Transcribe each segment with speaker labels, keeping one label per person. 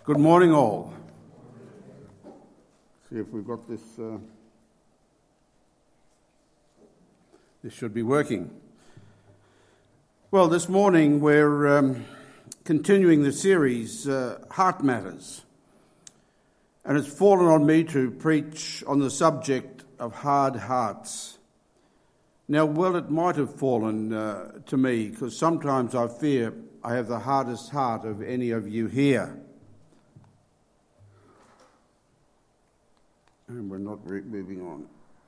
Speaker 1: Good morning, all. See if we've got this. This should be working. Well, this morning we're continuing the series, Heart Matters. And it's fallen on me to preach on the subject of hard hearts. Now, well, it might have fallen to me, because sometimes I fear I have the hardest heart of any of you here. And we're not moving on.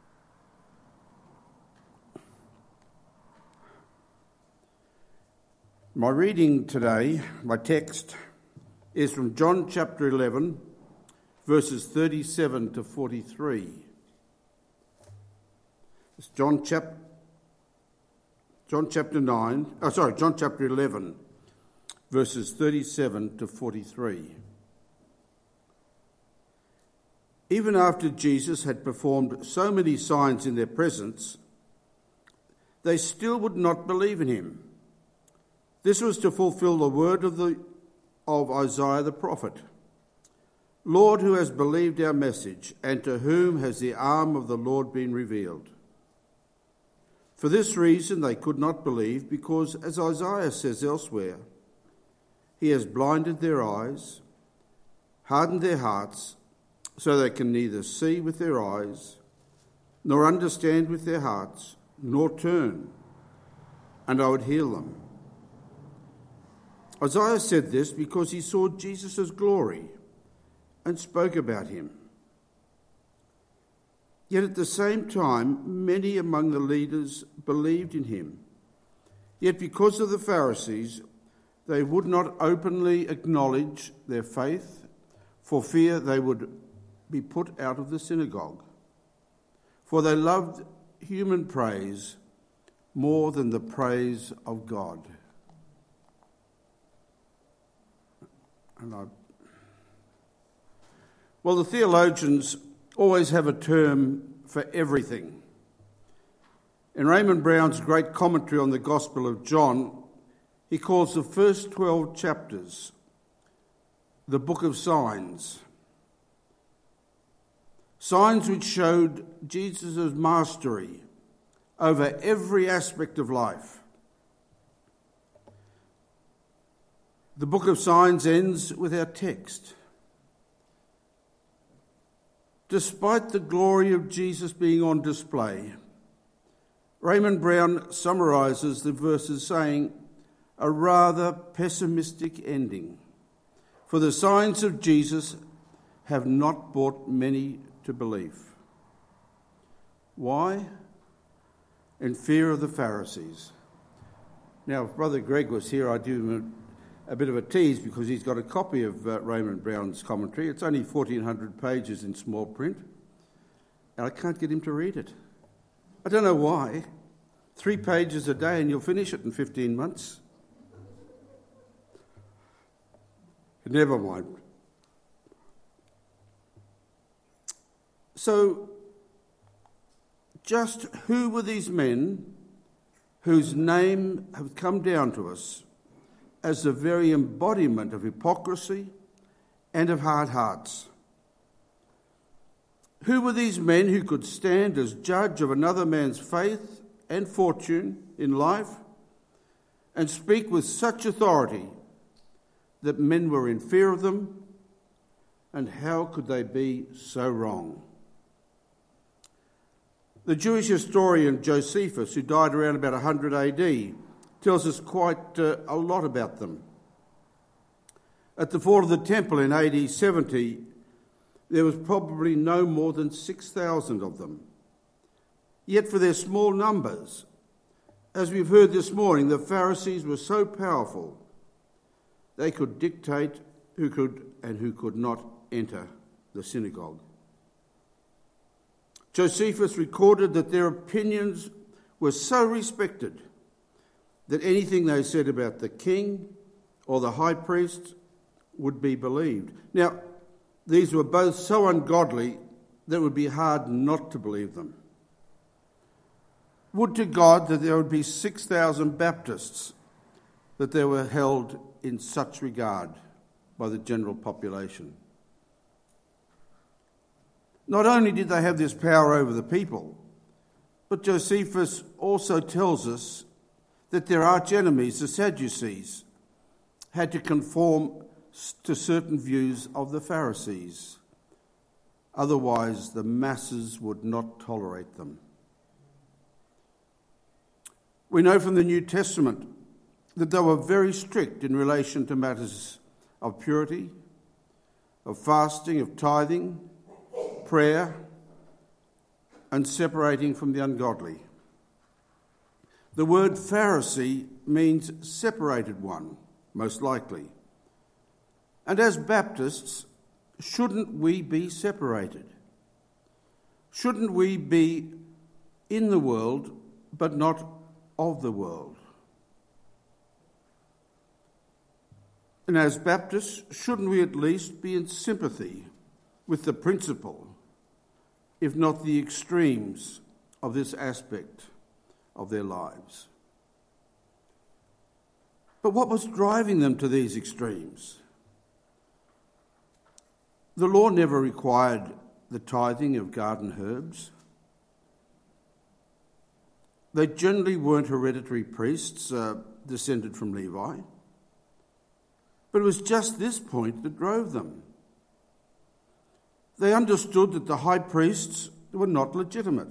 Speaker 1: My reading today, my text, is from John chapter 11, verses 37 to 43. It's John chapter 11, verses 37 to 43. Even after Jesus had performed so many signs in their presence, they still would not believe in him. This was to fulfill the word of Isaiah the prophet. Lord, who has believed our message, and to whom has the arm of the Lord been revealed? For this reason they could not believe, because, as Isaiah says elsewhere, he has blinded their eyes, hardened their hearts, so they can neither see with their eyes, nor understand with their hearts, nor turn, and I would heal them. Isaiah said this because he saw Jesus' glory and spoke about him. Yet at the same time, many among the leaders believed in him. Yet because of the Pharisees, they would not openly acknowledge their faith for fear they would be put out of the synagogue. For they loved human praise more than the praise of God. Well, the theologians always have a term for everything. In Raymond Brown's great commentary on the Gospel of John, he calls the first 12 chapters the book of signs. Signs which showed Jesus' mastery over every aspect of life. The book of signs ends with our text. Despite the glory of Jesus being on display, Raymond Brown summarises the verses saying, a rather pessimistic ending, for the signs of Jesus have not brought many to belief. Why? In fear of the Pharisees. Now, if Brother Greg was here, I'd do him a bit of a tease, because he's got a copy of Raymond Brown's commentary. It's only 1,400 pages in small print, and I can't get him to read it. I don't know why. 3 pages a day and you'll finish it in 15 months. Never mind. So, just who were these men whose name have come down to us as the very embodiment of hypocrisy and of hard hearts? Who were these men who could stand as judge of another man's faith and fortune in life and speak with such authority that men were in fear of them? And how could they be so wrong? The Jewish historian Josephus, who died around about 100 AD, tells us quite a lot about them. At the fall of the temple in AD 70, there was probably no more than 6,000 of them. Yet for their small numbers, as we've heard this morning, the Pharisees were so powerful, they could dictate who could and who could not enter the synagogue. Josephus recorded that their opinions were so respected that anything they said about the king or the high priest would be believed. Now, these were both so ungodly that it would be hard not to believe them. Would to God that there would be 6,000 Baptists that they were held in such regard. by the general population. Not only did they have this power over the people, but Josephus also tells us that their arch enemies, the Sadducees, had to conform to certain views of the Pharisees. Otherwise, the masses would not tolerate them. We know from the New Testament that they were very strict in relation to matters of purity, of fasting, of tithing, prayer, and separating from the ungodly. The word Pharisee means separated one, most likely. And as Baptists, shouldn't we be separated? Shouldn't we be in the world, but not of the world? And as Baptists, shouldn't we at least be in sympathy with the principle, if not the extremes, of this aspect of their lives? But what was driving them to these extremes? The law never required the tithing of garden herbs. They generally weren't hereditary priests descended from Levi. But it was just this point that drove them. They understood that the high priests were not legitimate.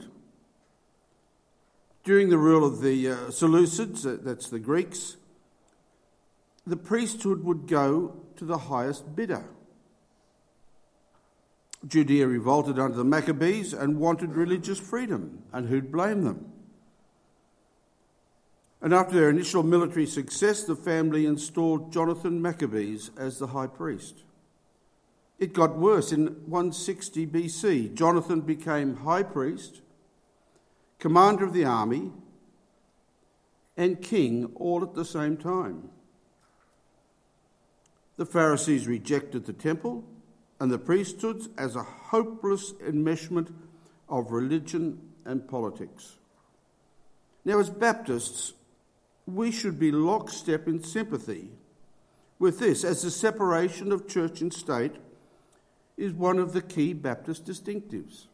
Speaker 1: During the rule of the Seleucids, that's the Greeks, the priesthood would go to the highest bidder. Judea revolted under the Maccabees and wanted religious freedom, and who'd blame them? And after their initial military success, the family installed Jonathan Maccabees as the high priest. It got worse. In 160 BC, Jonathan became high priest, commander of the army, and king all at the same time. The Pharisees rejected the temple and the priesthoods as a hopeless enmeshment of religion and politics. Now, as Baptists, we should be lockstep in sympathy with this, as the separation of church and state is one of the key Baptist distinctives.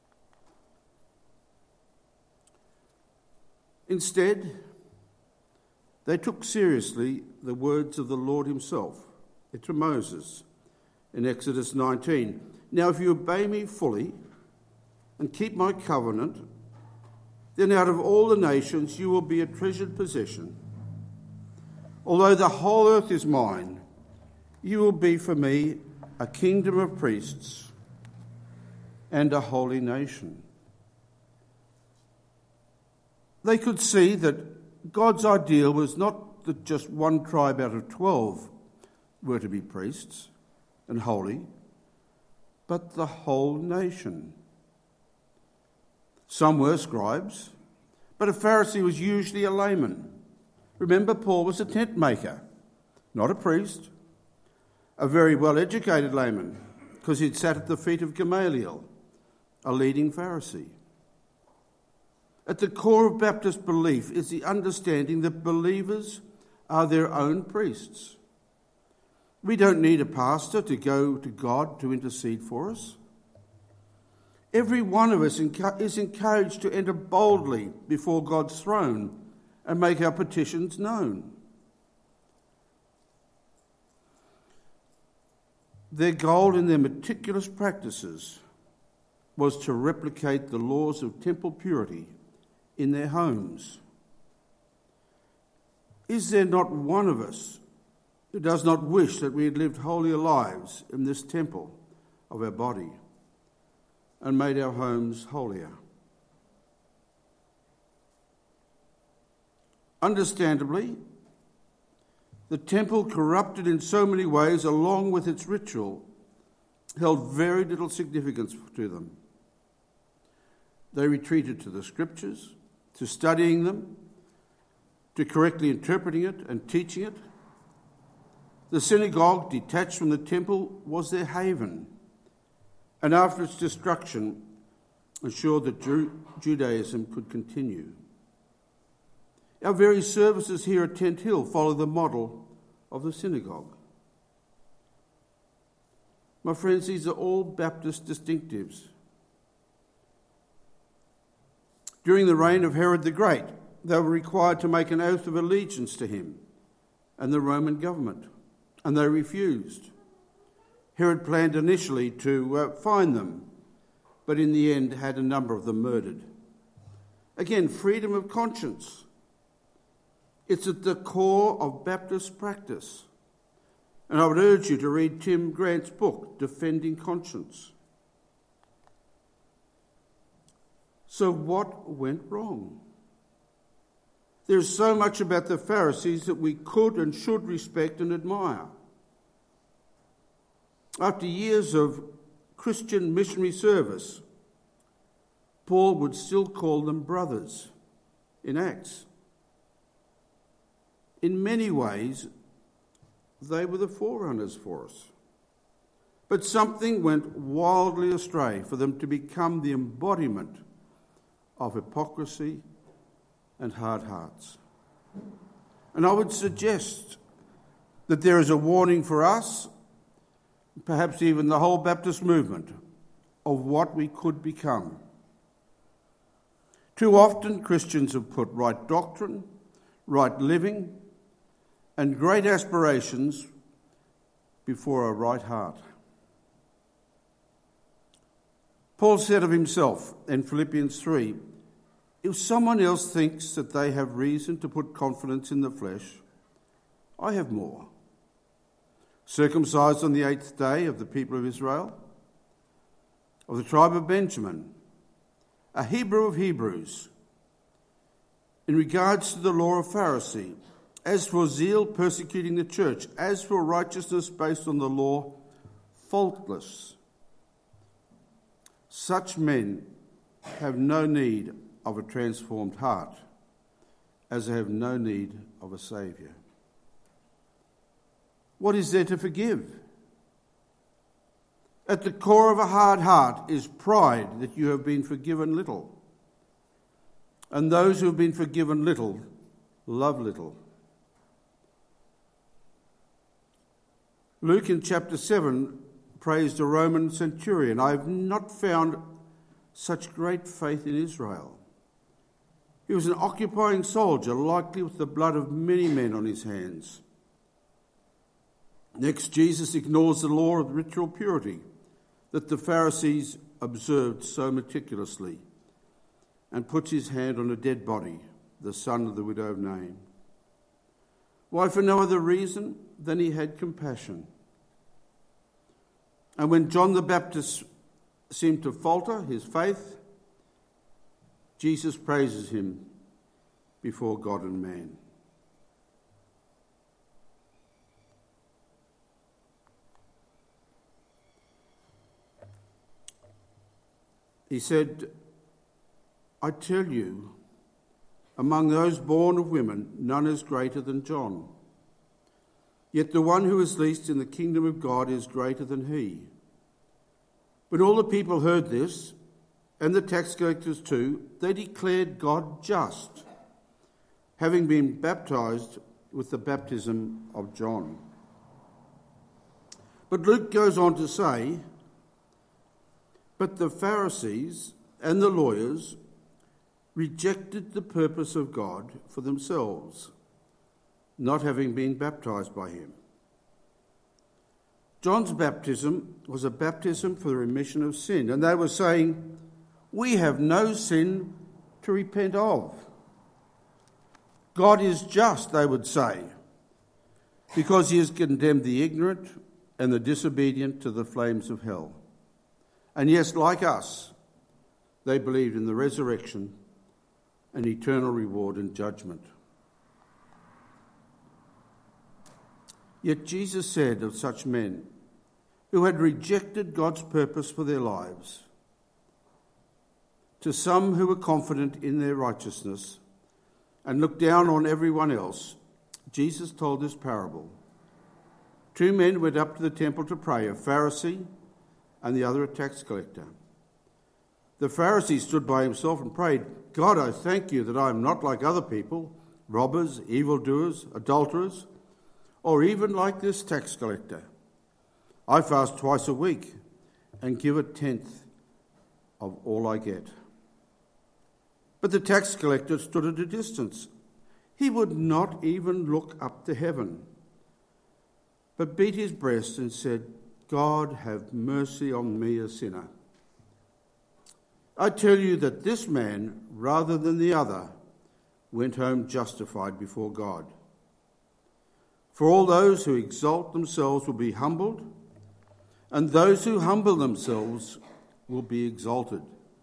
Speaker 1: Instead, they took seriously the words of the Lord himself to Moses in Exodus 19. Now, if you obey me fully and keep my covenant, then out of all the nations you will be a treasured possession. Although the whole earth is mine, you will be for me a kingdom of priests and a holy nation. They could see that God's ideal was not that just one tribe out of 12 were to be priests and holy, but the whole nation. Some were scribes, but a Pharisee was usually a layman. Remember, Paul was a tent maker, not a priest, a very well-educated layman, because he'd sat at the feet of Gamaliel, a leading Pharisee. At the core of Baptist belief is the understanding that believers are their own priests. We don't need a pastor to go to God to intercede for us. Every one of us is encouraged to enter boldly before God's throne and make our petitions known. Their goal in their meticulous practices was to replicate the laws of temple purity in their homes. Is there not one of us who does not wish that we had lived holier lives in this temple of our body and made our homes holier? Understandably, the temple, corrupted in so many ways along with its ritual, held very little significance to them. They retreated to the scriptures, to studying them, to correctly interpreting it and teaching it. The synagogue, detached from the temple, was their haven, and after its destruction, ensured that Judaism could continue. Our very services here at Tent Hill follow the model of the synagogue. My friends, these are all Baptist distinctives. During the reign of Herod the Great, they were required to make an oath of allegiance to him and the Roman government, and they refused. Herod planned initially to find them, but in the end had a number of them murdered. Again, freedom of conscience. It's at the core of Baptist practice. And I would urge you to read Tim Grant's book, Defending Conscience. So what went wrong? There's so much about the Pharisees that we could and should respect and admire. After years of Christian missionary service, Paul would still call them brothers in Acts. In many ways, they were the forerunners for us. But something went wildly astray for them to become the embodiment of hypocrisy and hard hearts. And I would suggest that there is a warning for us, perhaps even the whole Baptist movement, of what we could become. Too often Christians have put right doctrine, right living, and great aspirations before a right heart. Paul said of himself in Philippians 3, if someone else thinks that they have reason to put confidence in the flesh, I have more. Circumcised on the 8th day of the people of Israel, of the tribe of Benjamin, a Hebrew of Hebrews, in regards to the law of Pharisee, as for zeal persecuting the church, as for righteousness based on the law, faultless. Such men have no need of a transformed heart, as they have no need of a Saviour. What is there to forgive? At the core of a hard heart is pride that you have been forgiven little. And those who have been forgiven little love little. Luke in chapter 7 praised a Roman centurion. I have not found such great faith in Israel. He was an occupying soldier, likely with the blood of many men on his hands. Next, Jesus ignores the law of ritual purity that the Pharisees observed so meticulously and puts his hand on a dead body, the son of the widow of Nain. Why, for no other reason than he had compassion. And when John the Baptist seemed to falter his faith, Jesus praises him before God and man. He said, I tell you, among those born of women, none is greater than John. Yet the one who is least in the kingdom of God is greater than he. When all the people heard this, and the tax collectors too, they declared God just, having been baptized with the baptism of John. But Luke goes on to say, but the Pharisees and the lawyers rejected the purpose of God for themselves, not having been baptized by him. John's baptism was a baptism for the remission of sin, and they were saying, we have no sin to repent of. God is just, they would say, because he has condemned the ignorant and the disobedient to the flames of hell. And yes, like us, they believed in the resurrection and eternal reward and judgment. Yet Jesus said of such men who had rejected God's purpose for their lives, to some who were confident in their righteousness and looked down on everyone else, Jesus told this parable. 2 men went up to the temple to pray, a Pharisee and the other a tax collector. The Pharisee stood by himself and prayed, God, I thank you that I am not like other people, robbers, evildoers, adulterers, or even like this tax collector. I fast twice a week and give a tenth of all I get." But the tax collector stood at a distance. He would not even look up to heaven, but beat his breast and said, "God, have mercy on me, a sinner." I tell you that this man, rather than the other, went home justified before God. For all those who exalt themselves will be humbled, and those who humble themselves will be exalted.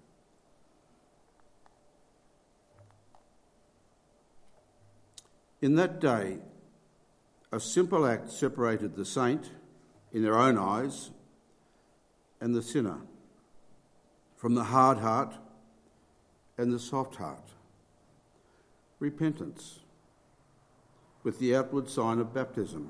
Speaker 1: In that day, a simple act separated the saint, in their own eyes, and the sinner, from the hard heart and the soft heart. Repentance, with the outward sign of baptism.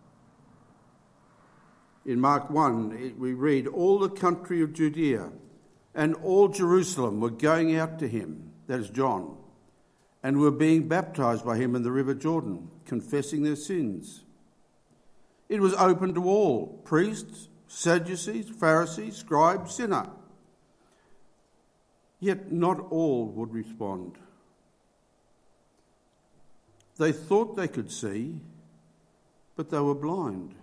Speaker 1: In Mark 1, we read, "All the country of Judea and all Jerusalem were going out to him," that is John, "and were being baptized by him in the river Jordan, confessing their sins. It was open to all, priests, Sadducees, Pharisees, scribes, sinner. Yet not all would respond. They thought they could see, but they were blind.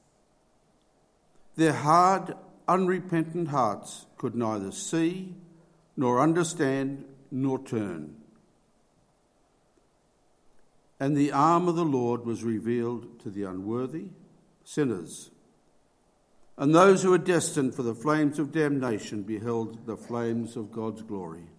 Speaker 1: Their hard, unrepentant hearts could neither see, nor understand, nor turn. And the arm of the Lord was revealed to the unworthy, sinners. And those who were destined for the flames of damnation beheld the flames of God's glory."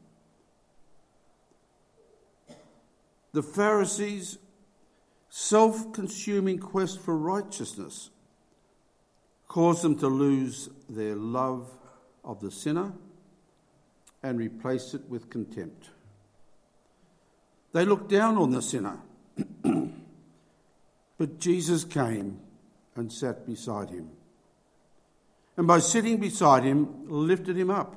Speaker 1: The Pharisees' self-consuming quest for righteousness caused them to lose their love of the sinner and replace it with contempt. They looked down on the sinner, but Jesus came and sat beside him, and by sitting beside him, lifted him up.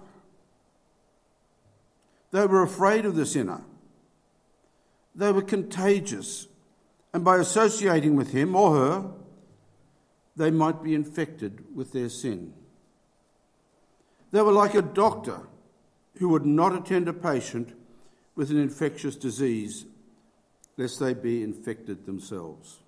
Speaker 1: They were afraid of the sinner. They were contagious, and by associating with him or her, they might be infected with their sin. They were like a doctor who would not attend a patient with an infectious disease lest they be infected themselves.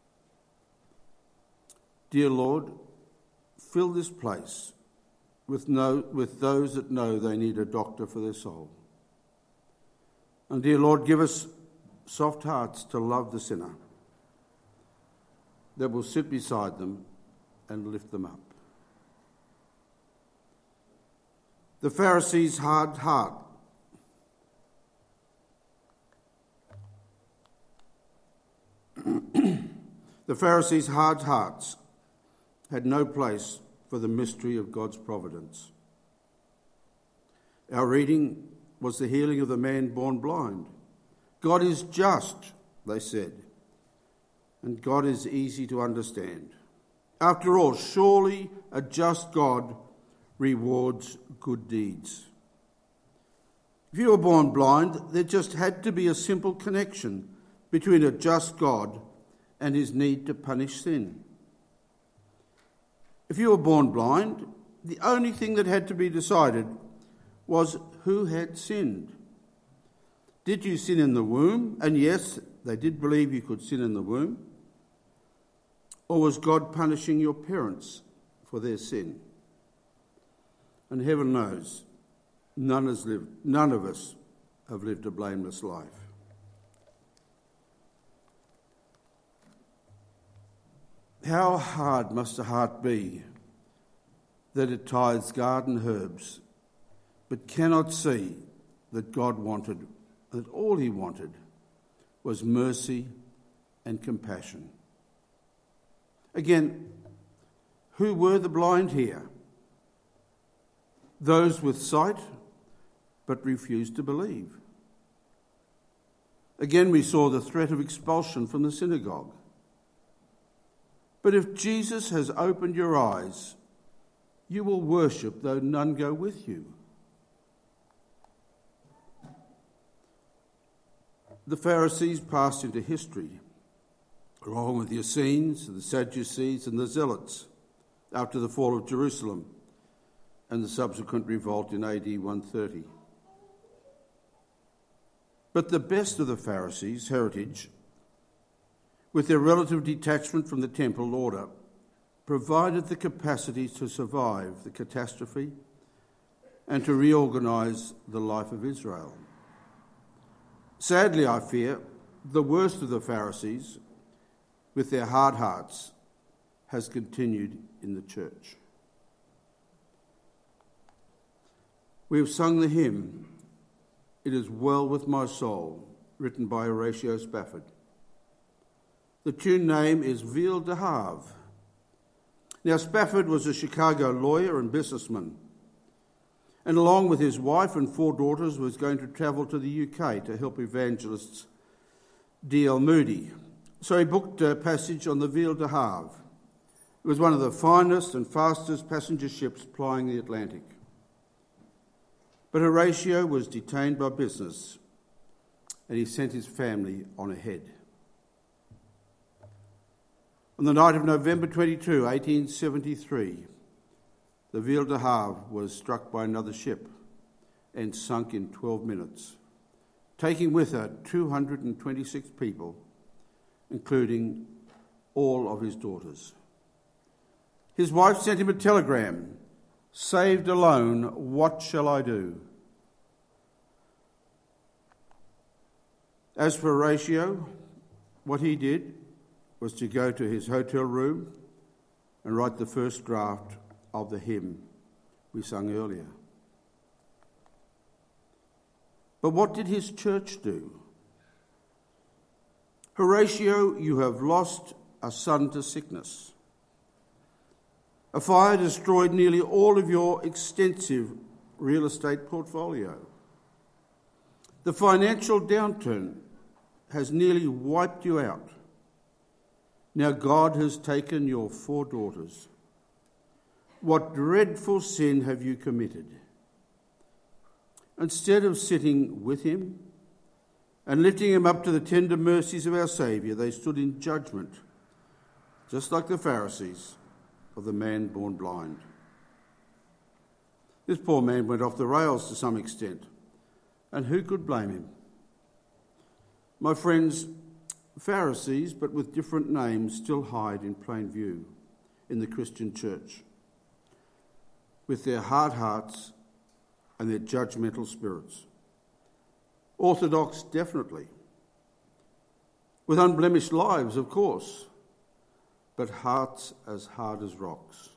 Speaker 1: Dear Lord, fill this place with those that know they need a doctor for their soul. And dear Lord, give us soft hearts to love the sinner, that will sit beside them and lift them up. The Pharisees' hard heart The Pharisees' hard hearts had no place for the mystery of God's providence. Our reading was the healing of the man born blind. God is just, they said, and God is easy to understand. After all, surely a just God rewards good deeds. If you were born blind, there just had to be a simple connection between a just God and his need to punish sin. If you were born blind, the only thing that had to be decided was who had sinned. Did you sin in the womb? And yes, they did believe you could sin in the womb. Or was God punishing your parents for their sin? And heaven knows, none of us have lived a blameless life. How hard must a heart be that it tithes garden herbs, but cannot see that God wanted, that all he wanted was mercy and compassion. Again, who were the blind here? Those with sight, but refused to believe. Again, we saw the threat of expulsion from the synagogue. But if Jesus has opened your eyes, you will worship though none go with you. The Pharisees passed into history, along with the Essenes, the Sadducees and the Zealots, after the fall of Jerusalem and the subsequent revolt in AD 130. But the best of the Pharisees' heritage, with their relative detachment from the temple order, provided the capacity to survive the catastrophe and to reorganise the life of Israel. Sadly, I fear, the worst of the Pharisees, with their hard hearts, has continued in the church. We have sung the hymn, "It is Well With My Soul," written by Horatio Spafford. The tune name is Ville de Havre. Now, Spafford was a Chicago lawyer and businessman, and along with his wife and 4 daughters was going to travel to the UK to help evangelists D.L. Moody. So he booked a passage on the Ville de Havre. It was one of the finest and fastest passenger ships plying the Atlantic. But Horatio was detained by business, and he sent his family on ahead. On the night of November 22, 1873, the Ville de Havre was struck by another ship and sunk in 12 minutes, taking with her 226 people, including all of his daughters. His wife sent him a telegram, "Saved alone, what shall I do?" As for Horatio, what he did was to go to his hotel room and write the first draft of the hymn we sung earlier. But what did his church do? "Horatio, you have lost a son to sickness. A fire destroyed nearly all of your extensive real estate portfolio. The financial downturn has nearly wiped you out. Now God has taken your 4 daughters. What dreadful sin have you committed? Instead of sitting with him and lifting him up to the tender mercies of our Saviour, they stood in judgment, just like the Pharisees, of the man born blind." This poor man went off the rails to some extent, and who could blame him? My friends, Pharisees, but with different names, still hide in plain view in the Christian church, with their hard hearts and their judgmental spirits. Orthodox, definitely. With unblemished lives, of course, but hearts as hard as rocks.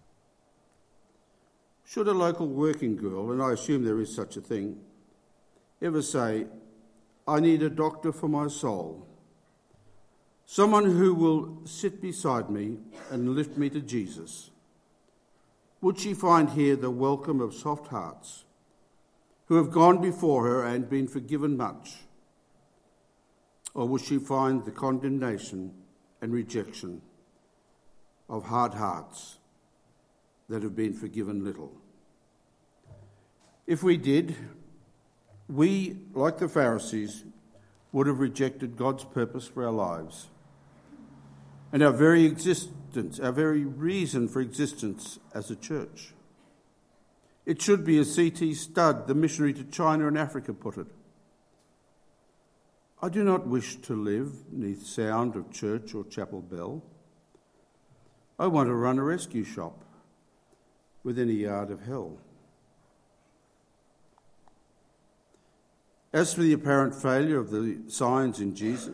Speaker 1: Should a local working girl, and I assume there is such a thing, ever say, "I need a doctor for my soul, someone who will sit beside me and lift me to Jesus," would she find here the welcome of soft hearts who have gone before her and been forgiven much? Or will she find the condemnation and rejection of hard hearts that have been forgiven little? If we did, we, like the Pharisees, would have rejected God's purpose for our lives and our very existence, our very reason for existence as a church. It should be as C.T. Studd, the missionary to China and Africa, put it. "I do not wish to live neath sound of church or chapel bell. I want to run a rescue shop within a yard of hell." As for the apparent failure of the signs in Jesus,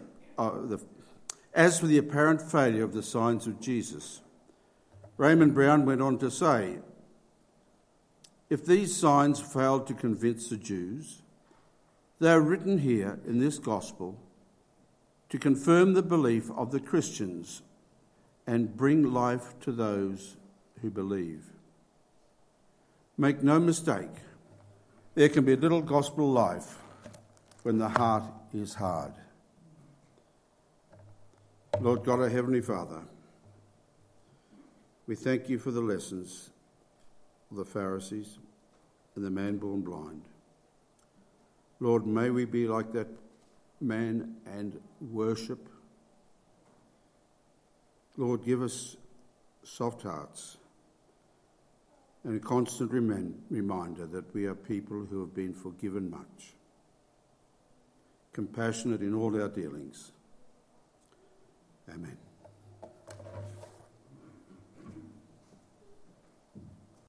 Speaker 1: Raymond Brown went on to say, "If these signs failed to convince the Jews, they are written here in this gospel to confirm the belief of the Christians and bring life to those who believe." Make no mistake, there can be little gospel life when the heart is hard. Lord God, our Heavenly Father, we thank you for the lessons of the Pharisees and the man born blind. Lord, may we be like that man and worship. Lord, give us soft hearts and a constant reminder that we are people who have been forgiven much, compassionate in all our dealings. Amen.